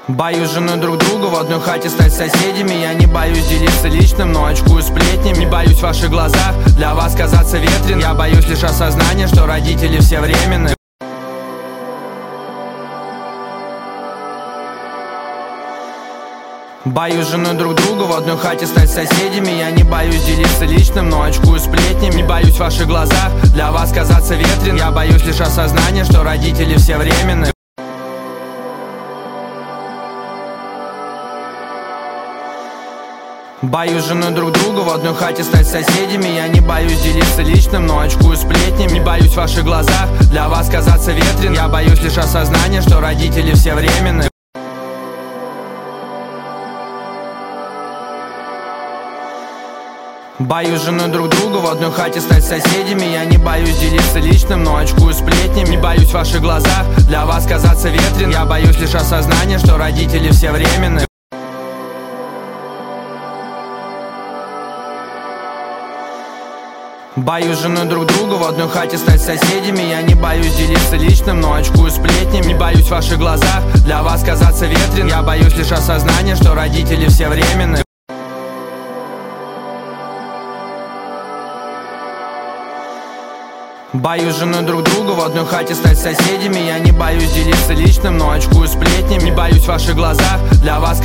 Боюсь жены друг друга в одной хате стать соседями. Я не боюсь делиться личным, но очкую сплетнями. Не боюсь в ваших глазах для вас казаться ветрен. Я боюсь лишь осознания, что родители все временны. Боюсь жены друг друга в одной хате стать соседями. Я не боюсь делиться личным, но очкую сплетнями. Не боюсь в ваших глазах для вас казаться ветрен. Я боюсь лишь осознания, что родители все временны. Боюсь жены друг друга в одной хате стать соседями. Я не боюсь делиться личным, но очкую сплетнями. Не боюсь в ваших глазах для вас казаться ветрен. Я боюсь лишь осознания, что родители все временны. Боюсь жены друг друга в одной хате стать соседями. Я не боюсь делиться личным, но очкую сплетнями. Не боюсь в ваших глазах для вас казаться ветрен. Я боюсь лишь осознания, что родители все временны. Боюсь жены друг друга в одной хате стать соседями. Я не боюсь делиться личным, но очкую сплетнями. Не боюсь в ваших глазах для вас казаться ветрен. Я боюсь лишь осознания, что родители все временны. Боюсь жены друг друга в одной хате стать соседями. Я не боюсь делиться личным, но очкую сплетнями. Не боюсь в ваших глазах для вас